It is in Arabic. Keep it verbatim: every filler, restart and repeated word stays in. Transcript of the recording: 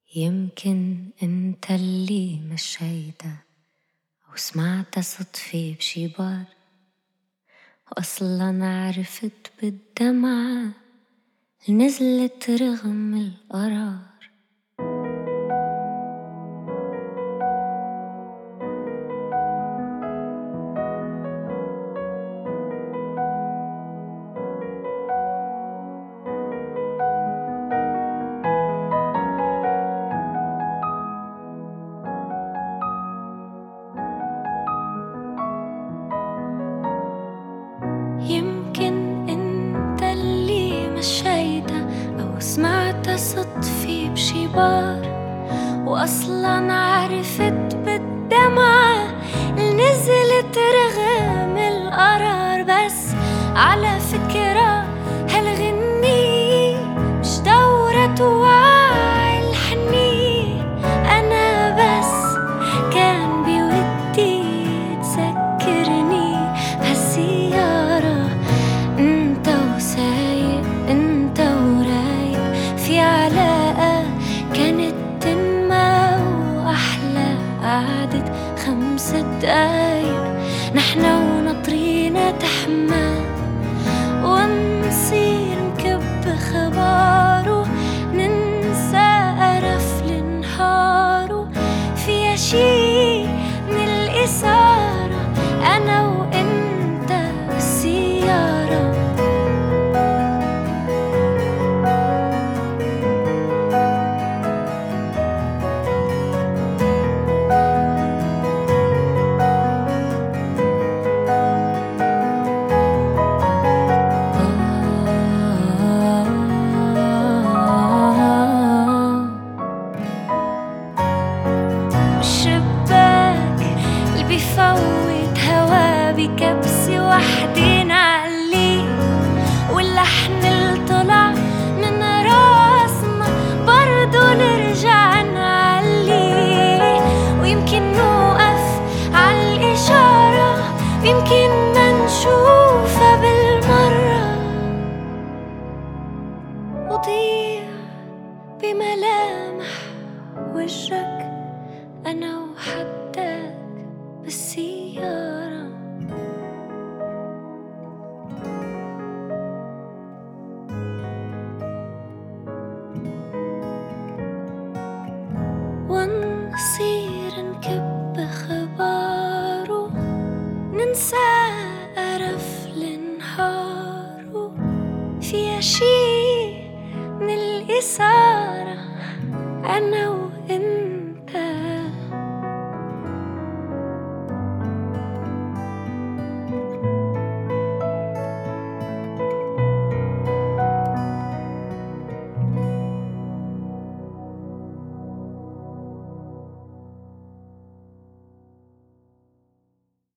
يمكن انت اللي مشيته او سمعت صدفة بشي بار، واصلا عرفت بالدمعة نزلت رغم القرار. يمكن انت اللي مشيته او سمعت صدفة بشي بار، واصلا عرفت بالدمعة نزلت رغم القرار. بس على فكرة هالغنية مش دورة وعي الحنية، انا بس كان بودي تذكرني هالسيارة انت وسايق انت ورايق في علاقة كانت تنمى، واحلى قعدة خمس دقايق نحنا ونطرينا تحمى، ونصير نكب خباره ننسى قرف لنهاره. فيها شي من الإثارة أنا وإنت بالسيارة. بفوت هوا بكبسة وحدين علي، واللحن اللي طلع من راسنا برضو نرجع نعلي. ويمكن نوقف عالإشارة ويمكن ما نشوفها بالمرة، وضيع بملامح وجهك أنا وحدك بالسيارة. ونصير نكب خباره ننسى قرف لنهاره. فيها شي من الإثارة أنا وإنت